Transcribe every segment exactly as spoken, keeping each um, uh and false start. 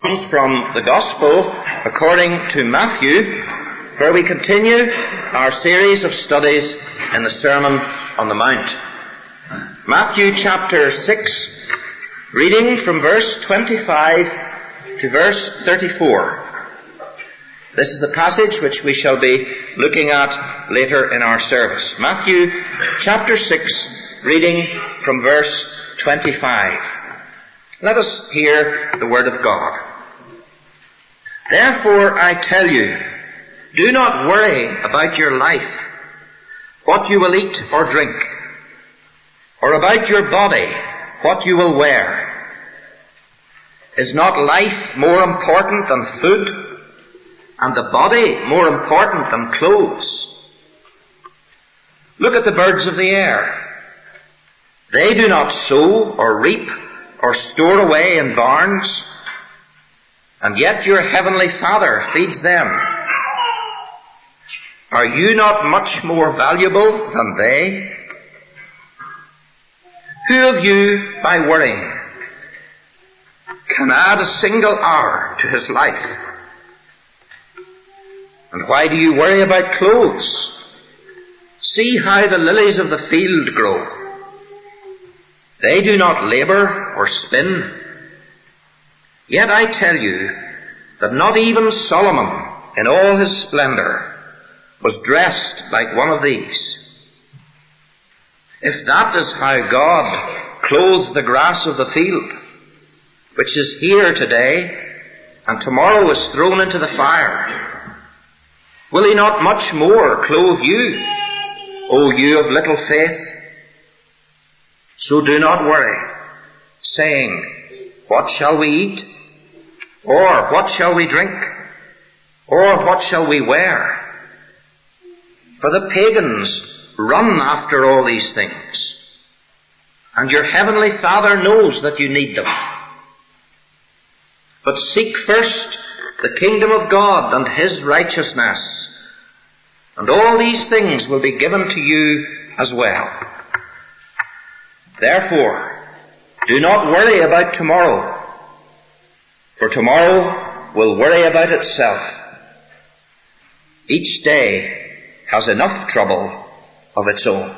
comes from the Gospel according to Matthew, where we continue our series of studies in the Sermon on the Mount. Matthew chapter six, reading from verse twenty-five to verse thirty-four. This is the passage which we shall be looking at later in our service. Matthew chapter six, reading from verse twenty-five. Let us hear the word of God. Therefore I tell you, do not worry about your life, what you will eat or drink, or about your body, what you will wear. Is not life more important than food, and the body more important than clothes? Look at the birds of the air. They do not sow or reap or store away in barns, and yet your heavenly Father feeds them. Are you not much more valuable than they? Who of you, by worrying, can add a single hour to his life? And why do you worry about clothes? See how the lilies of the field grow. They do not labor or spin. Yet I tell you that not even Solomon in all his splendor was dressed like one of these. If that is how God clothes the grass of the field, which is here today and tomorrow is thrown into the fire, will he not much more clothe you, O you of little faith? So do not worry, saying, what shall we eat? Or what shall we drink? Or what shall we wear? For the pagans run after all these things, and your heavenly Father knows that you need them. But seek first the kingdom of God and his righteousness, and all these things will be given to you as well. Therefore, do not worry about tomorrow, for tomorrow will worry about itself. Each day has enough trouble of its own.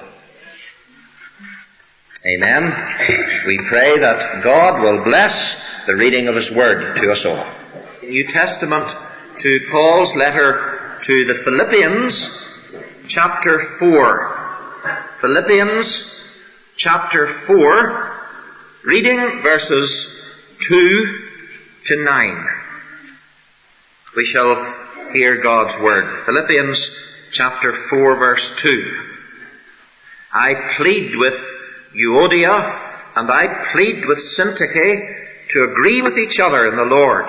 Amen. We pray that God will bless the reading of his word to us all. New Testament to Paul's letter to the Philippians, chapter four. Philippians chapter four, reading verses two to nine. We shall hear God's word. Philippians chapter four, verse two. I plead with Euodia and I plead with Syntyche to agree with each other in the Lord.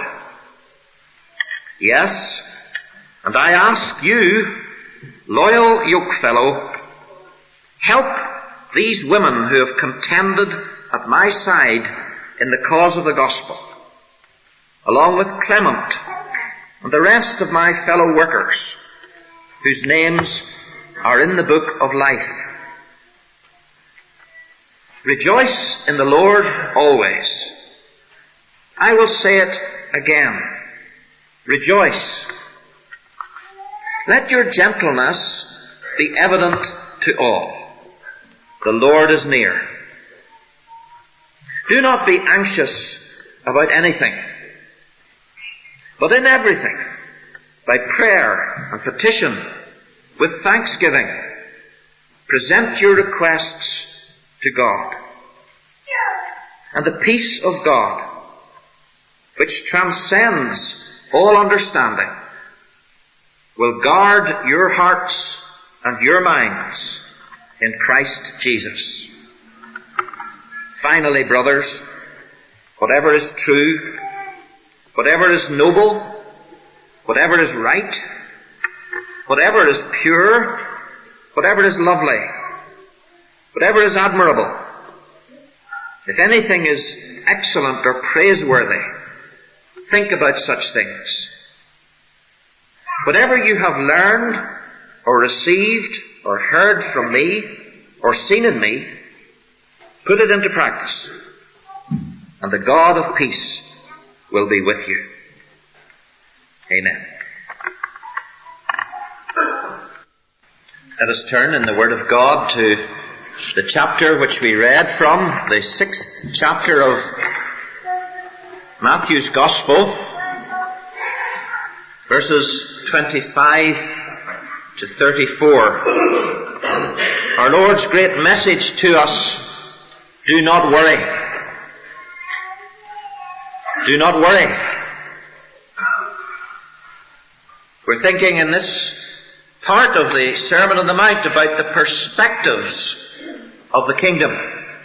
Yes, and I ask you, loyal yokefellow, help these women who have contended at my side in the cause of the gospel, along with Clement and the rest of my fellow workers, whose names are in the book of life. Rejoice in the Lord always. I will say it again. Rejoice. Let your gentleness be evident to all. The Lord is near. Do not be anxious about anything, but in everything, by prayer and petition, with thanksgiving, present your requests to God. And the peace of God, which transcends all understanding, will guard your hearts and your minds in Christ Jesus. Finally, brothers, whatever is true, whatever is noble, whatever is right, whatever is pure, whatever is lovely, whatever is admirable, if anything is excellent or praiseworthy, think about such things. Whatever you have learned or received or heard from me or seen in me, put it into practice, and the God of peace will be with you. Amen. Let us turn in the Word of God to the chapter which we read from, the sixth chapter of Matthew's Gospel, verses twenty-five to thirty-four. Our Lord's great message to us: do not worry. Do not worry. We're thinking in this part of the Sermon on the Mount about the perspectives of the kingdom.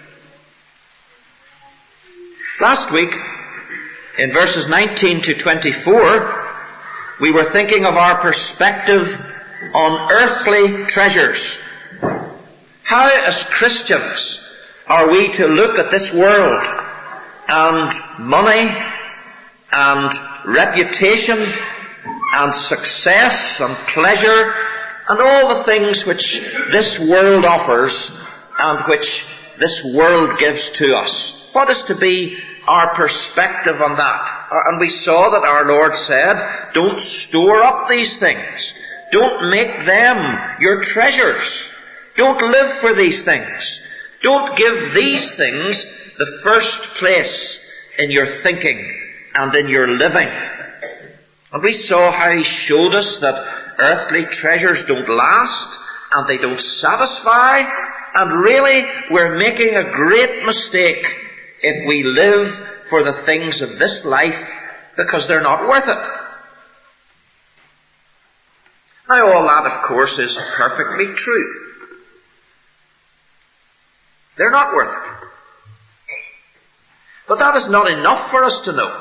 Last week, in verses nineteen to twenty-four, we were thinking of our perspective on earthly treasures. How, as Christians, are we to look at this world and money and reputation and success and pleasure and all the things which this world offers and which this world gives to us? What is to be our perspective on that? And we saw that our Lord said, don't store up these things. Don't make them your treasures. Don't live for these things. Don't give these things the first place in your thinking and in your living. And we saw how He showed us that earthly treasures don't last and they don't satisfy, and really we're making a great mistake if we live for the things of this life because they're not worth it. Now all that, of course, is perfectly true. They're not worth it. But that is not enough for us to know.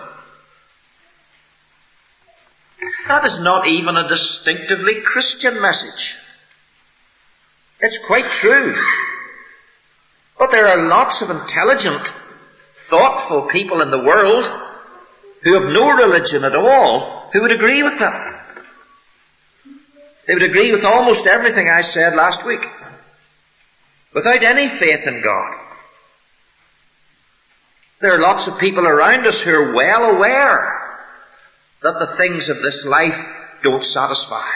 That is not even a distinctively Christian message. It's quite true. But there are lots of intelligent, thoughtful people in the world who have no religion at all who would agree with that. They would agree with almost everything I said last week, without any faith in God. There are lots of people around us who are well aware that the things of this life don't satisfy.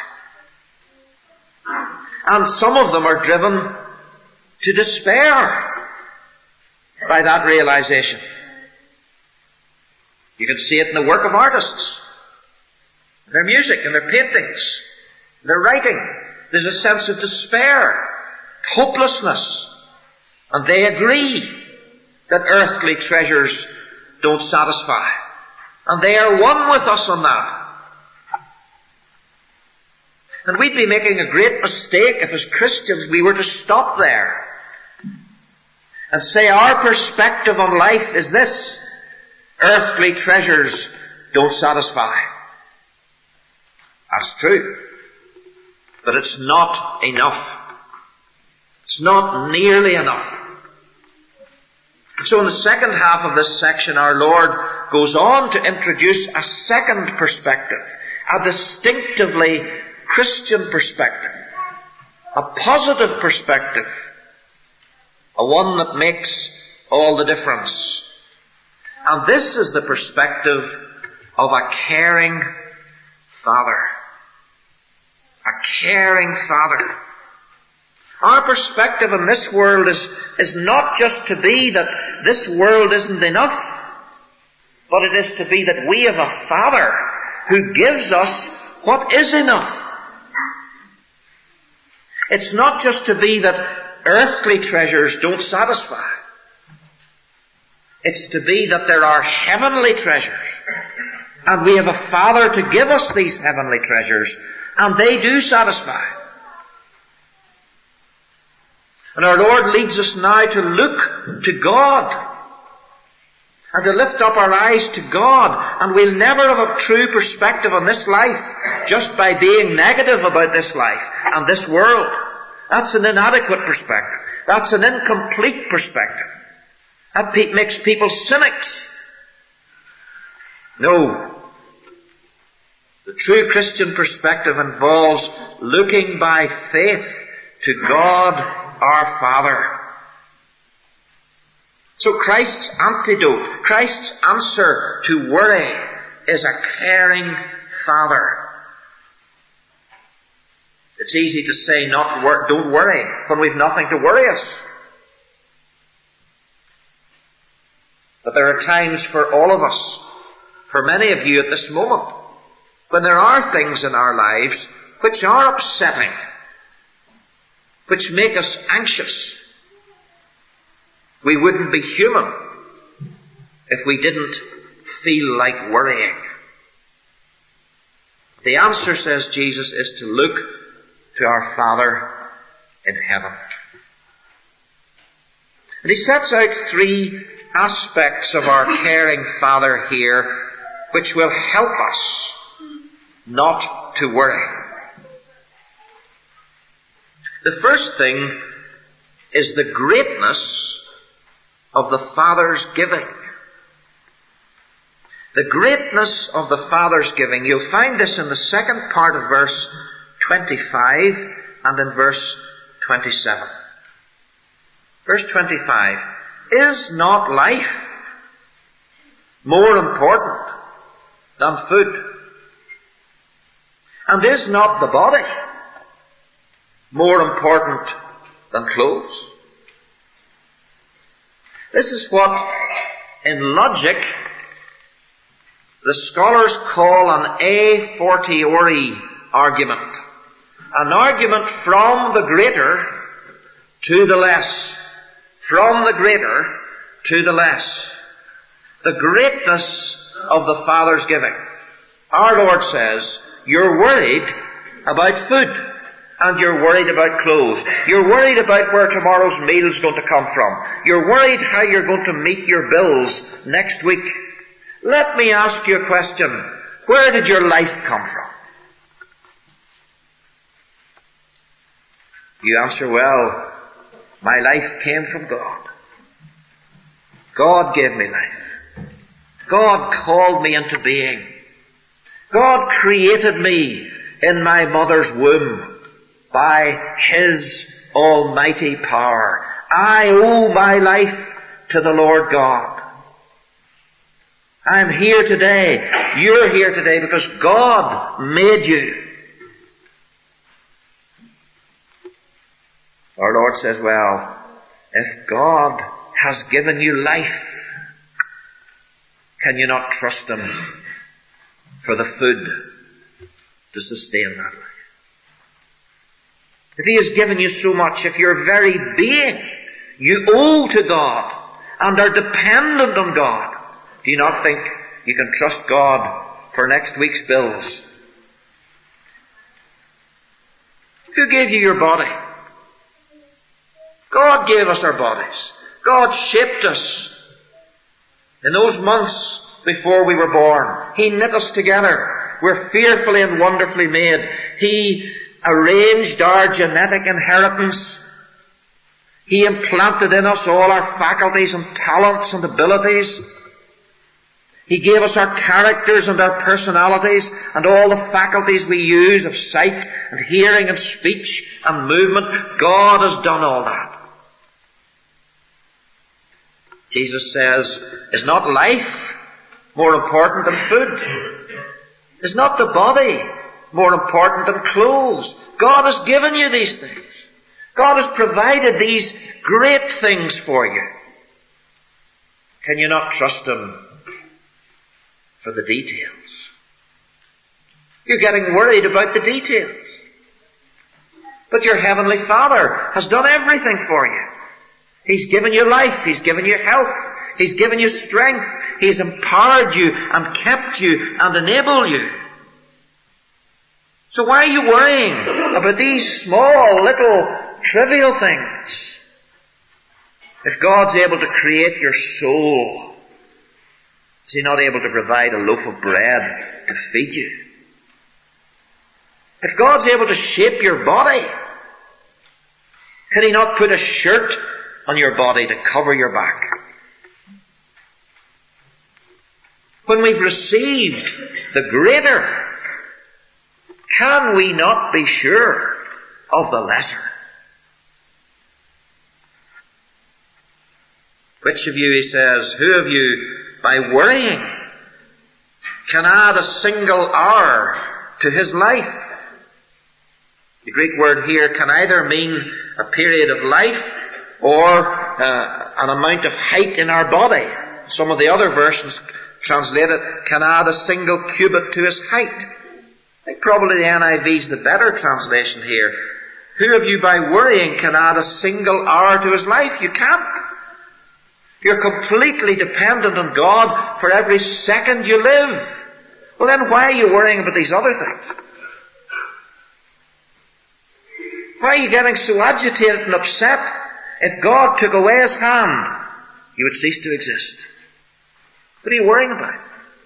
And some of them are driven to despair by that realization. You can see it in the work of artists, their music and their paintings, their writing. There's a sense of despair, hopelessness, and they agree that earthly treasures don't satisfy. And they are one with us on that. And we'd be making a great mistake if as Christians we were to stop there and say our perspective on life is this: earthly treasures don't satisfy. That's true. But it's not enough. It's not nearly enough. So in the second half of this section, our Lord goes on to introduce a second perspective, a distinctively Christian perspective, a positive perspective, a one that makes all the difference. And this is the perspective of a caring Father. A caring Father. Our perspective in this world is, is not just to be that this world isn't enough, but it is to be that we have a Father who gives us what is enough. It's not just to be that earthly treasures don't satisfy. It's to be that there are heavenly treasures, and we have a Father to give us these heavenly treasures, and they do satisfy. And our Lord leads us now to look to God and to lift up our eyes to God. And we'll never have a true perspective on this life just by being negative about this life and this world. That's an inadequate perspective. That's an incomplete perspective. That pe- makes people cynics. No. The true Christian perspective involves looking by faith to God our Father. So Christ's antidote, Christ's answer to worry is a caring Father. It's easy to say, not wor- don't worry, when we've nothing to worry us. But there are times for all of us, for many of you at this moment, when there are things in our lives which are upsetting, which make us anxious. We wouldn't be human if we didn't feel like worrying. The answer, says Jesus, is to look to our Father in heaven. And he sets out three aspects of our caring Father here which will help us not to worry. The first thing is the greatness of the Father's giving. The greatness of the Father's giving. You'll find this in the second part of verse twenty-five and in verse twenty-seven. Verse twenty-five. Is not life more important than food? And is not the body more important than clothes? This is what, in logic, the scholars call an a fortiori argument. An argument from the greater to the less. From the greater to the less. The greatness of the Father's giving. Our Lord says, you're worried about food. And you're worried about clothes. You're worried about where tomorrow's meal is going to come from. You're worried how you're going to meet your bills next week. Let me ask you a question. Where did your life come from? You answer, well, my life came from God. God gave me life. God called me into being. God created me in my mother's womb. By His almighty power. I owe my life to the Lord God. I'm here today. You're here today because God made you. Our Lord says, well, if God has given you life, can you not trust Him for the food to sustain that life? If He has given you so much, if your very being you owe to God and are dependent on God, do you not think you can trust God for next week's bills? Who gave you your body? God gave us our bodies. God shaped us in those months before we were born. He knit us together. We're fearfully and wonderfully made. He arranged our genetic inheritance. He implanted in us all our faculties and talents and abilities. He gave us our characters and our personalities and all the faculties we use of sight and hearing and speech and movement. God has done all that. Jesus says, is not life more important than food? Is not the body more important than clothes? God has given you these things. God has provided these great things for you. Can you not trust Him for the details? You're getting worried about the details. But your Heavenly Father has done everything for you. He's given you life. He's given you health. He's given you strength. He's empowered you and kept you and enabled you. So why are you worrying about these small, little, trivial things? If God's able to create your soul, is He not able to provide a loaf of bread to feed you? If God's able to shape your body, can He not put a shirt on your body to cover your back? When we've received the greater, can we not be sure of the lesser? Which of you, he says, who of you, by worrying, can add a single hour to his life? The Greek word here can either mean a period of life or uh, an amount of height in our body. Some of the other versions translate it, can add a single cubit to his height. I think probably the N I V is the better translation here. Who of you by worrying can add a single hour to his life? You can't. You're completely dependent on God for every second you live. Well then, why are you worrying about these other things? Why are you getting so agitated and upset? If God took away his hand, you would cease to exist. What are you worrying about?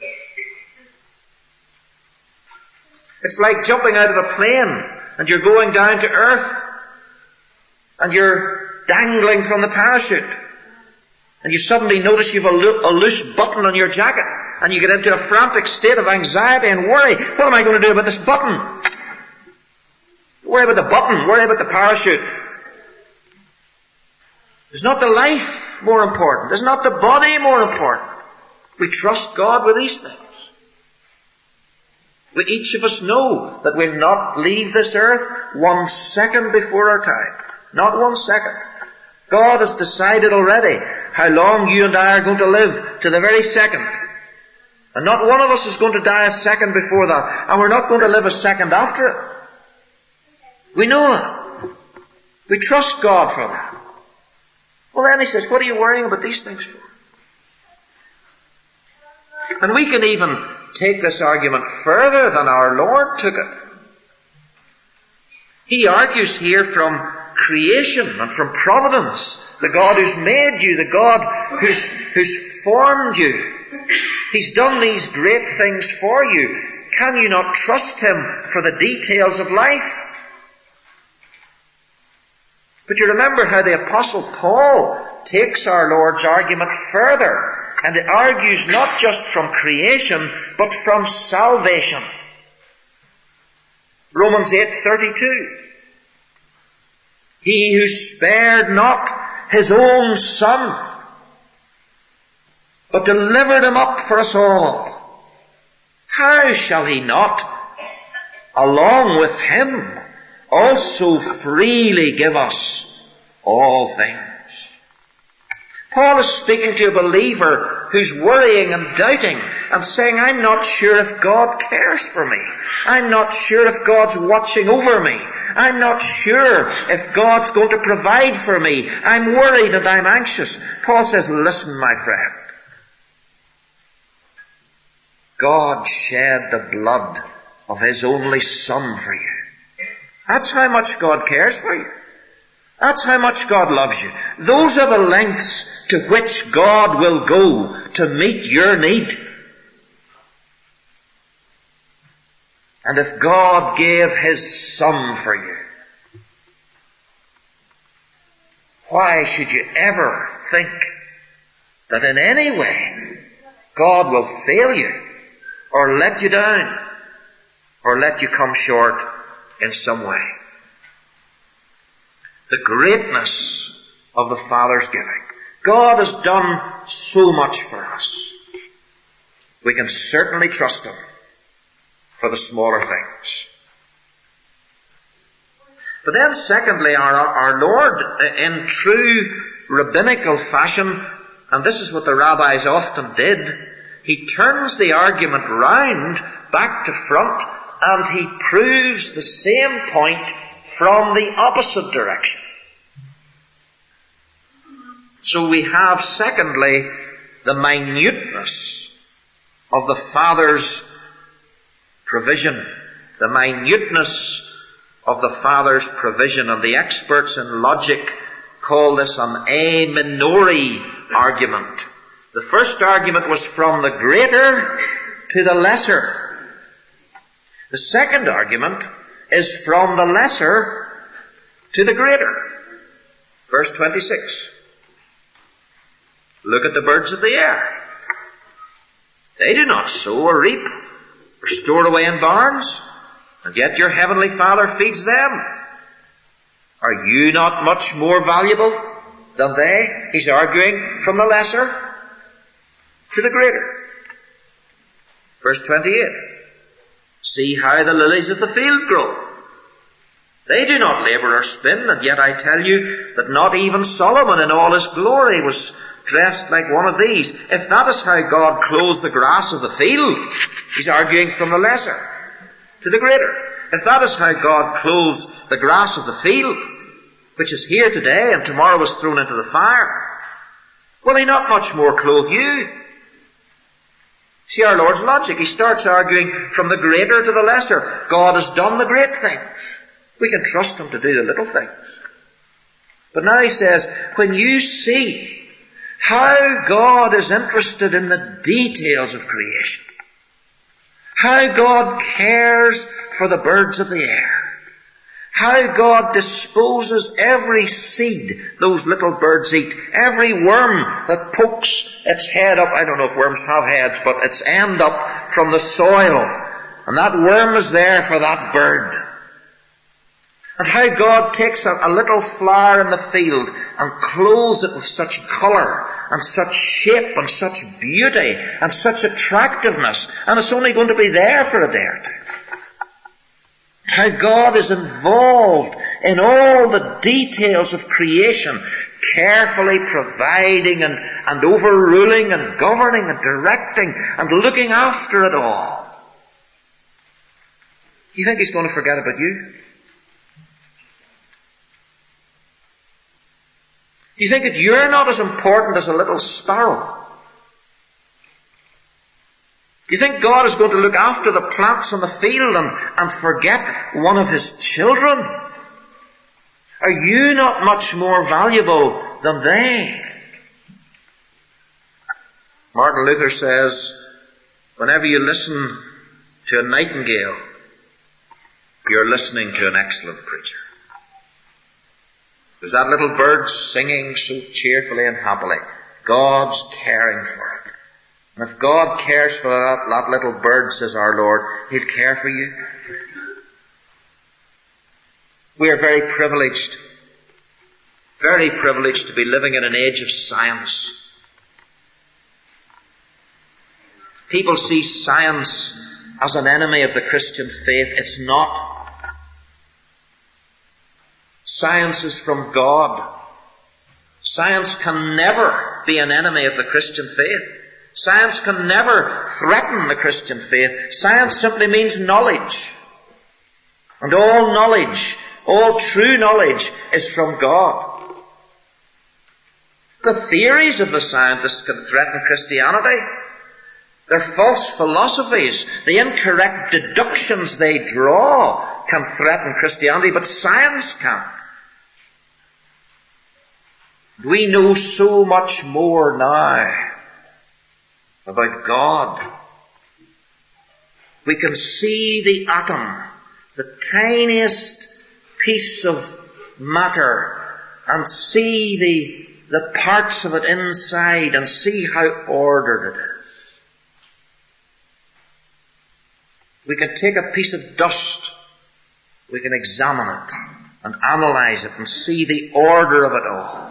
It's like jumping out of a plane and you're going down to earth and you're dangling from the parachute and you suddenly notice you've a, lo- a loose button on your jacket and you get into a frantic state of anxiety and worry. What am I going to do about this button? Worry about the button. Worry about the parachute. Is not the life more important? Is not the body more important? We trust God with these things. We, each of us know that we'll not leave this earth one second before our time. Not one second. God has decided already how long you and I are going to live, to the very second. And not one of us is going to die a second before that. And we're not going to live a second after it. We know that. We trust God for that. Well then he says, what are you worrying about these things for? And we can even take this argument further than our Lord took it. He argues here from creation and from providence. The God who's made you, the God who's, who's formed you. He's done these great things for you. Can you not trust him for the details of life? But you remember how the Apostle Paul takes our Lord's argument further. And it argues not just from creation, but from salvation. Romans eight thirty-two. He who spared not his own Son, but delivered him up for us all, how shall he not, along with him, also freely give us all things? Paul is speaking to a believer who's worrying and doubting and saying, I'm not sure if God cares for me. I'm not sure if God's watching over me. I'm not sure if God's going to provide for me. I'm worried and I'm anxious. Paul says, listen, my friend. God shed the blood of his only Son for you. That's how much God cares for you. That's how much God loves you. Those are the lengths to which God will go to meet your need. And if God gave his Son for you, why should you ever think that in any way God will fail you or let you down or let you come short in some way? The greatness of the Father's giving. God has done so much for us. We can certainly trust him for the smaller things. But then secondly, our, our Lord, in true rabbinical fashion, and this is what the rabbis often did, he turns the argument round, back to front, and he proves the same point from the opposite direction. So we have, secondly, the minuteness of the Father's provision. The minuteness of the Father's provision. And the experts in logic call this an a minori argument. The first argument was from the greater to the lesser. The second argument is from the lesser to the greater. Verse twenty-six. Look at the birds of the air. They do not sow or reap or store away in barns, and yet your heavenly Father feeds them. Are you not much more valuable than they. He's arguing from the lesser to the greater. Verse twenty-eight. See how the lilies of the field grow. They do not labor or spin, and yet I tell you that not even Solomon in all his glory was dressed like one of these. If that is how God clothes the grass of the field, he's arguing from the lesser to the greater. If that is how God clothes the grass of the field, which is here today and tomorrow is thrown into the fire, will he not much more clothe you? See our Lord's logic. He starts arguing from the greater to the lesser. God has done the great things. We can trust him to do the little things. But now he says, when you see how God is interested in the details of creation, how God cares for the birds of the air, how God disposes every seed those little birds eat, every worm that pokes its head up, I don't know if worms have heads, but its end up from the soil, and that worm is there for that bird. And how God takes a, a little flower in the field and clothes it with such colour and such shape and such beauty and such attractiveness, and it's only going to be there for a day or two. How God is involved in all the details of creation, carefully providing and, and overruling and governing and directing and looking after it all. Do you think he's going to forget about you? Do you think that you're not as important as a little sparrow? Do you think God is going to look after the plants in the field and, and forget one of his children? Are you not much more valuable than they? Martin Luther says, whenever you listen to a nightingale, you're listening to an excellent preacher. There's that little bird singing so cheerfully and happily. God's caring for it. And if God cares for that, that little bird, says our Lord, he'll care for you. We are very privileged, very privileged to be living in an age of science. People see science as an enemy of the Christian faith. It's not. Science is from God. Science can never be an enemy of the Christian faith. Science can never threaten the Christian faith. Science simply means knowledge. And all knowledge, all true knowledge, is from God. The theories of the scientists can threaten Christianity. Their false philosophies, the incorrect deductions they draw can threaten Christianity, but science can't. We know so much more now about God. We can see the atom, the tiniest piece of matter, and see the, the parts of it inside and see how ordered it is. We can take a piece of dust, we can examine it and analyze it and see the order of it all.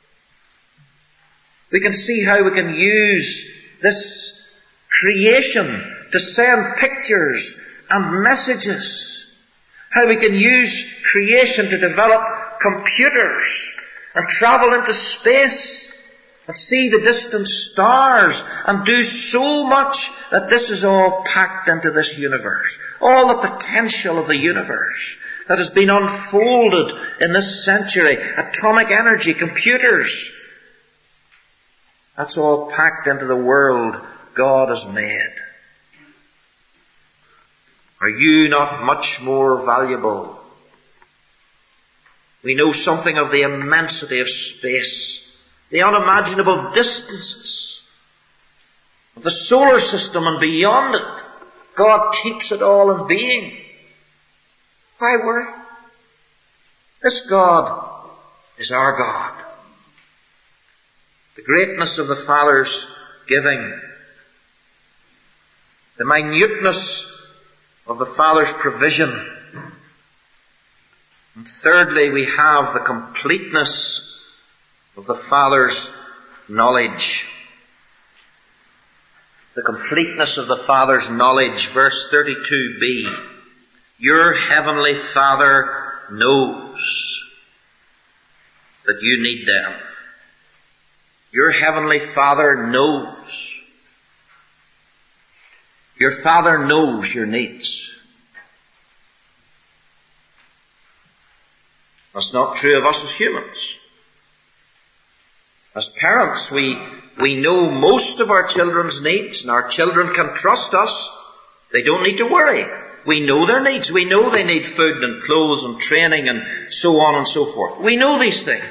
We can see how we can use this creation to send pictures and messages. How we can use creation to develop computers and travel into space and see the distant stars and do so much that this is all packed into this universe. All the potential of the universe that has been unfolded in this century. Atomic energy, computers. That's all packed into the world God has made. Are you not much more valuable? We know something of the immensity of space, the unimaginable distances of the solar system and beyond it. God keeps it all in being. Why worry? This God is our God. The greatness of the Father's giving, the minuteness of the Father's provision, and thirdly, we have the completeness of the Father's knowledge. The completeness of the Father's knowledge. Verse thirty-two b. Your heavenly Father knows that you need them. Your heavenly Father knows. Your Father knows your needs. That's not true of us as humans. As parents, we, we know most of our children's needs, and our children can trust us. They don't need to worry. We know their needs. We know they need food and clothes and training and so on and so forth. We know these things.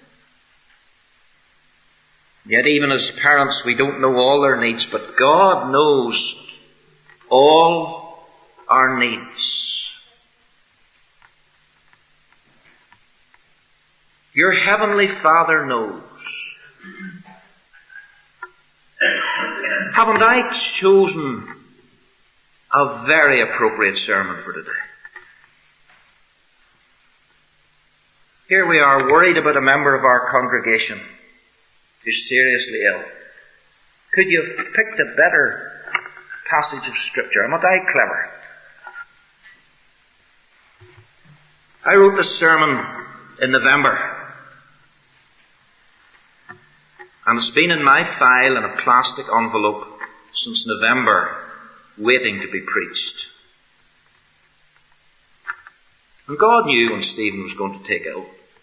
Yet even as parents, we don't know all their needs, but God knows all our needs. Your heavenly Father knows. Haven't I chosen a very appropriate sermon for today? Here we are worried about a member of our congregation who's seriously ill. Could you have picked a better passage of Scripture? Am I clever? I wrote this sermon in November. And it's been in my file in a plastic envelope since November, waiting to be preached. And God knew when Stephen was going to take ill.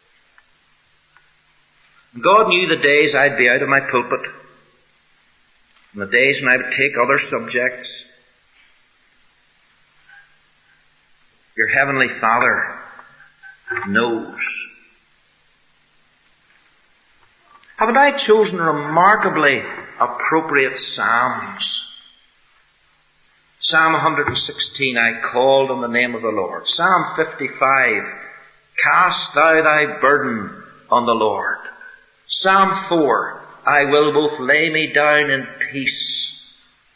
And God knew the days I'd be out of my pulpit, and the days when I would take other subjects. Your heavenly Father knows. Haven't I chosen remarkably appropriate psalms? Psalm one sixteen, I called on the name of the Lord. Psalm fifty-five, cast thou thy burden on the Lord. Psalm four, I will both lay me down in peace.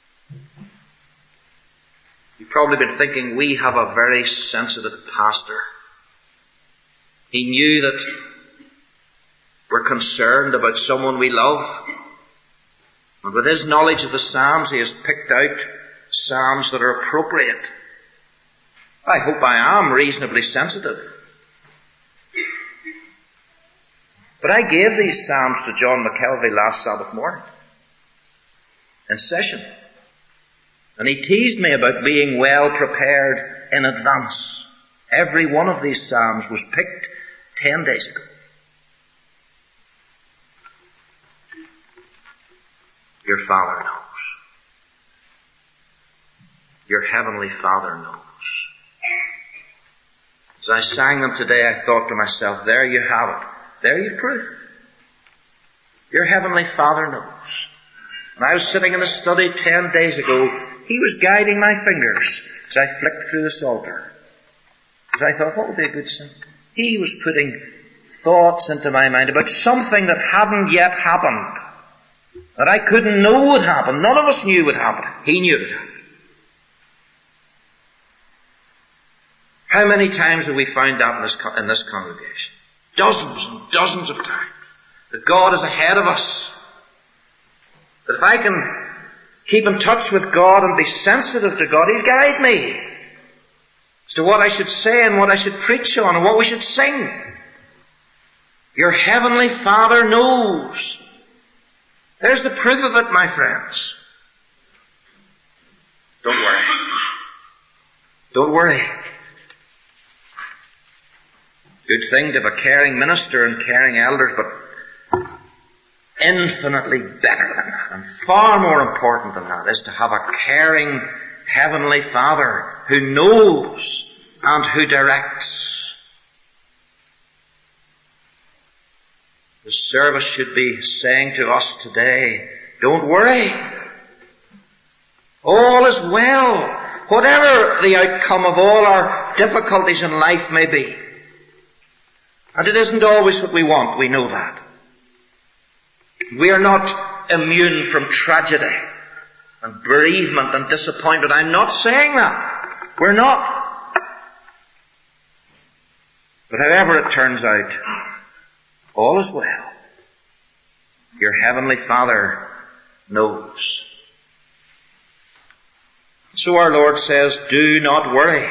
You've probably been thinking, we have a very sensitive pastor. He knew that we're concerned about someone we love. And with his knowledge of the Psalms, he has picked out Psalms that are appropriate. I hope I am reasonably sensitive. But I gave these Psalms to John McKelvey last Sabbath morning in session. And he teased me about being well prepared in advance. Every one of these Psalms was picked ten days ago. Your Father knows. Your heavenly Father knows. As I sang them today, I thought to myself, there you have it. There you've proof. Your heavenly Father knows. When I was sitting in the study ten days ago, he was guiding my fingers as I flicked through the Psalter. As I thought, what would be a good song? He was putting thoughts into my mind about something that hadn't yet happened, that I couldn't know would happen. None of us knew would happen. He knew it would happen. How many times have we found that in this, in this congregation? Dozens and dozens of times. That God is ahead of us. That if I can keep in touch with God and be sensitive to God, He'll guide me as to what I should say and what I should preach on and what we should sing. Your heavenly Father knows. There's the proof of it, my friends. Don't worry. Don't worry. Good thing to have a caring minister and caring elders, but infinitely better than that, and far more important than that, is to have a caring heavenly Father who knows and who directs. The service should be saying to us today, don't worry. All is well, whatever the outcome of all our difficulties in life may be. And it isn't always what we want, we know that. We are not immune from tragedy and bereavement and disappointment. I'm not saying that. We're not. But however it turns out, all is well. Your heavenly Father knows. So our Lord says, do not worry.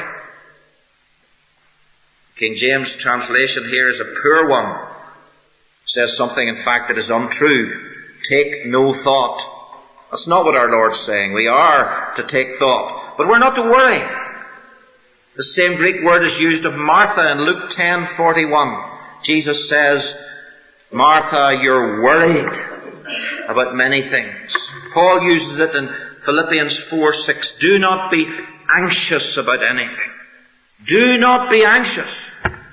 King James translation here is a poor one. It says something, in fact, that is untrue. Take no thought. That's not what our Lord's saying. We are to take thought, but we're not to worry. The same Greek word is used of Martha in Luke ten forty-one. Jesus says, Martha, you're worried about many things. Paul uses it in Philippians four six. Do not be anxious about anything. Do not be anxious.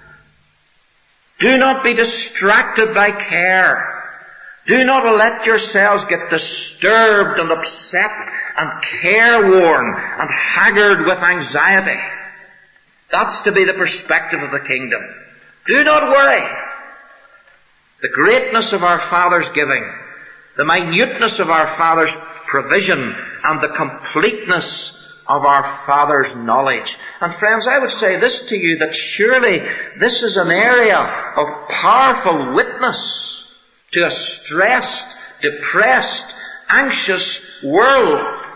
Do not be distracted by care. Do not let yourselves get disturbed and upset and careworn and haggard with anxiety. That's to be the perspective of the kingdom. Do not worry. The greatness of our Father's giving, the minuteness of our Father's provision, and the completeness of our Father's knowledge. And friends, I would say this to you, that surely this is an area of powerful witness to a stressed, depressed, anxious world.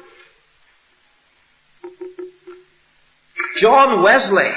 John Wesley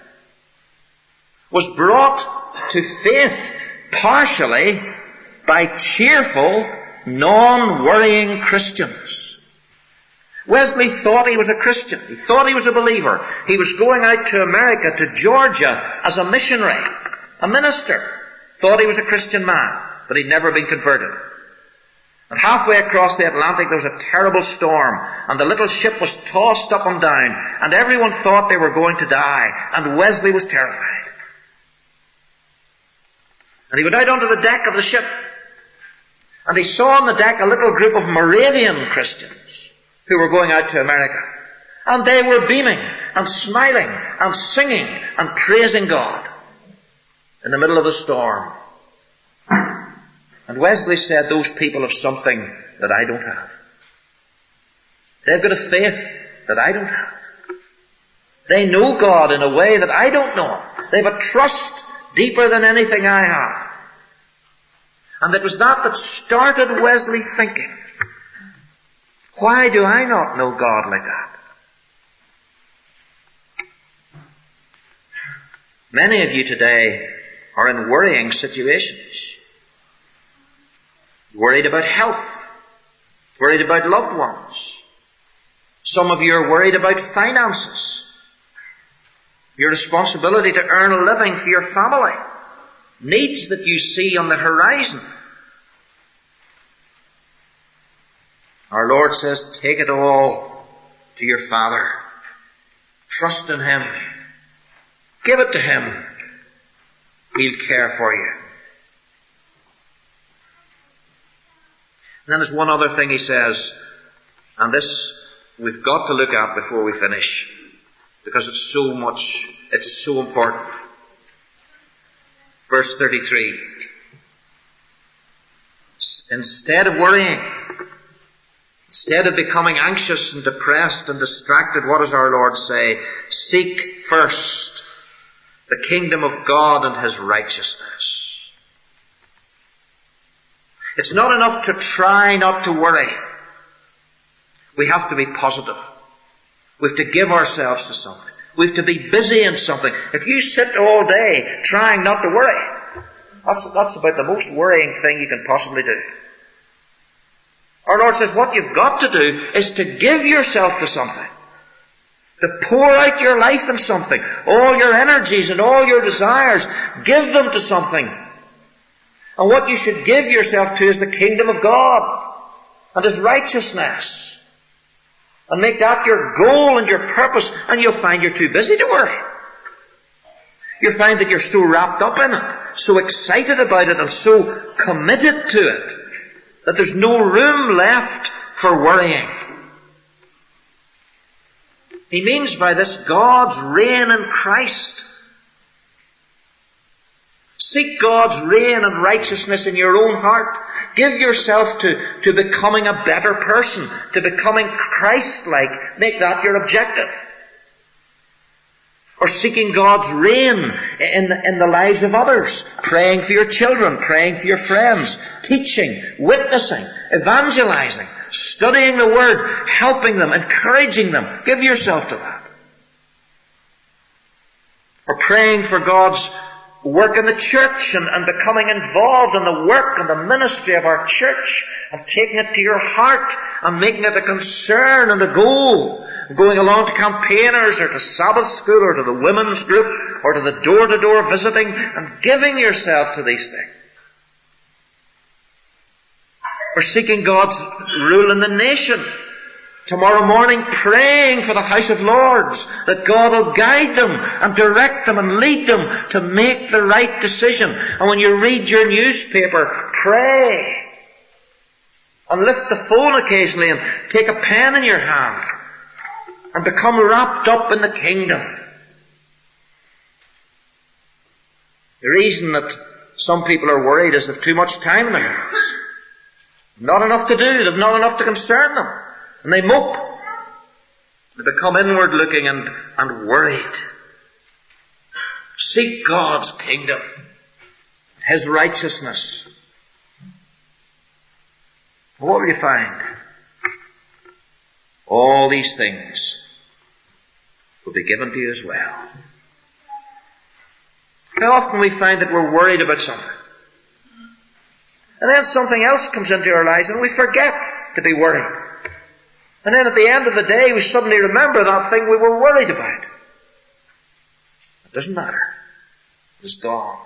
was brought to faith partially by cheerful, non-worrying Christians. Wesley thought he was a Christian. He thought he was a believer. He was going out to America, to Georgia, as a missionary, a minister. Thought he was a Christian man, but he'd never been converted. And halfway across the Atlantic there was a terrible storm, and the little ship was tossed up and down, and everyone thought they were going to die, and Wesley was terrified. And he went out onto the deck of the ship, and he saw on the deck a little group of Moravian Christians who were going out to America. And they were beaming and smiling and singing and praising God in the middle of the storm. And Wesley said, those people have something that I don't have. They've got a faith that I don't have. They know God in a way that I don't know Him. They have a trust deeper than anything I have. And it was that that started Wesley thinking, why do I not know God like that? Many of you today are in worrying situations. Worried about health. Worried about loved ones. Some of you are worried about finances. Your responsibility to earn a living for your family. Needs that you see on the horizon. Our Lord says, take it all to your Father. Trust in Him. Give it to Him. He'll care for you. And then there's one other thing He says, and this we've got to look at before we finish, because it's so much, it's so important. Verse thirty-three. Instead of worrying, instead of becoming anxious and depressed and distracted, what does our Lord say? Seek first the kingdom of God and His righteousness. It's not enough to try not to worry. We have to be positive. We have to give ourselves to something. We have to be busy in something. If you sit all day trying not to worry, that's, that's about the most worrying thing you can possibly do. Our Lord says what you've got to do is to give yourself to something. To pour out your life in something. All your energies and all your desires. Give them to something. And what you should give yourself to is the kingdom of God and His righteousness. And make that your goal and your purpose, and you'll find you're too busy to worry. You'll find that you're so wrapped up in it, so excited about it, and so committed to it, that there's no room left for worrying. He means by this God's reign in Christ. Seek God's reign and righteousness in your own heart. Give yourself to, to becoming a better person, to becoming Christ-like. Make that your objective. Or seeking God's reign in the, in the lives of others. Praying for your children, praying for your friends, teaching, witnessing, evangelizing, studying the Word, helping them, encouraging them. Give yourself to that. Or praying for God's work in the church and, and becoming involved in the work and the ministry of our church and taking it to your heart and making it a concern and a goal. Going along to campaigners or to Sabbath school or to the women's group or to the door-to-door visiting and giving yourself to these things. Or seeking God's rule in the nation. Tomorrow morning praying for the House of Lords that God will guide them and direct them and lead them to make the right decision. And when you read your newspaper, pray. And lift the phone occasionally and take a pen in your hand. And become wrapped up in the kingdom. The reason that some people are worried is they've too much time in their hands. Not enough to do. They've not enough to concern them. And they mope. They become inward looking and, and worried. Seek God's kingdom. His righteousness. What will you find? All these things will be given to you as well. How often we find that we're worried about something. And then something else comes into our lives and we forget to be worried. And then at the end of the day we suddenly remember that thing we were worried about. It doesn't matter. It's gone.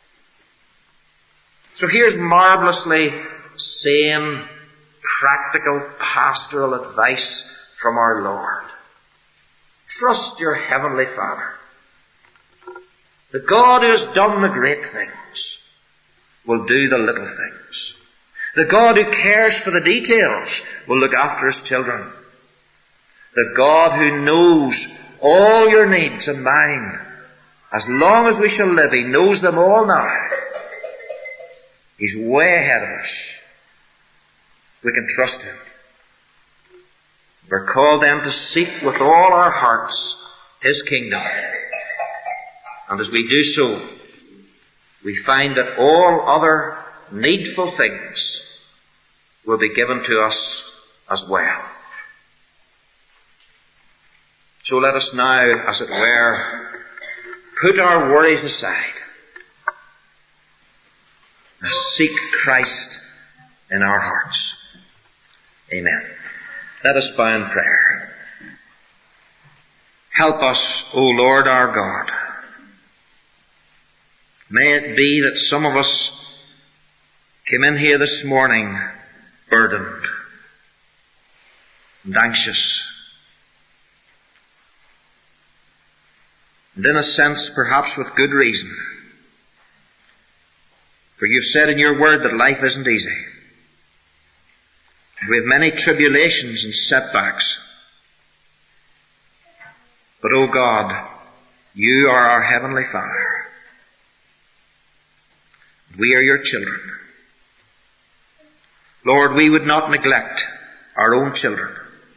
So here's marvelously sane, practical, pastoral advice from our Lord. Trust your Heavenly Father. The God who has done the great things will do the little things. The God who cares for the details will look after His children. The God who knows all your needs and mine, as long as we shall live, He knows them all now. He's way ahead of us. We can trust Him. We're called then to seek with all our hearts His kingdom. And as we do so, we find that all other needful things will be given to us as well. So let us now, as it were, put our worries aside and seek Christ in our hearts. Amen. Let us bow in prayer. Help us, O Lord our God. May it be that some of us came in here this morning burdened and anxious. And in a sense, perhaps with good reason. For you've said in your word that life isn't easy. We have many tribulations and setbacks. But, O God, you are our Heavenly Father. We are your children. Lord, we would not neglect our own children.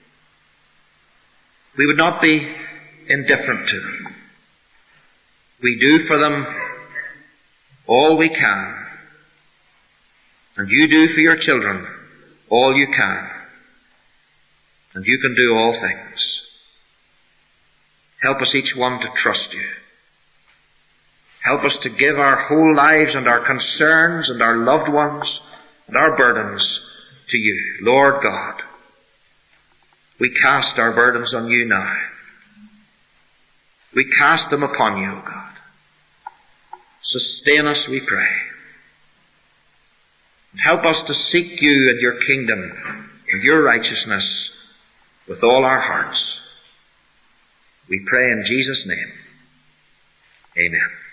We would not be indifferent to them. We do for them all we can. And you do for your children all you can. And you can do all things. Help us each one to trust you. Help us to give our whole lives and our concerns and our loved ones and our burdens to you, Lord God. We cast our burdens on you now. We cast them upon you, O God. Sustain us, we pray. And help us to seek you and your kingdom and your righteousness with all our hearts. We pray in Jesus' name. Amen.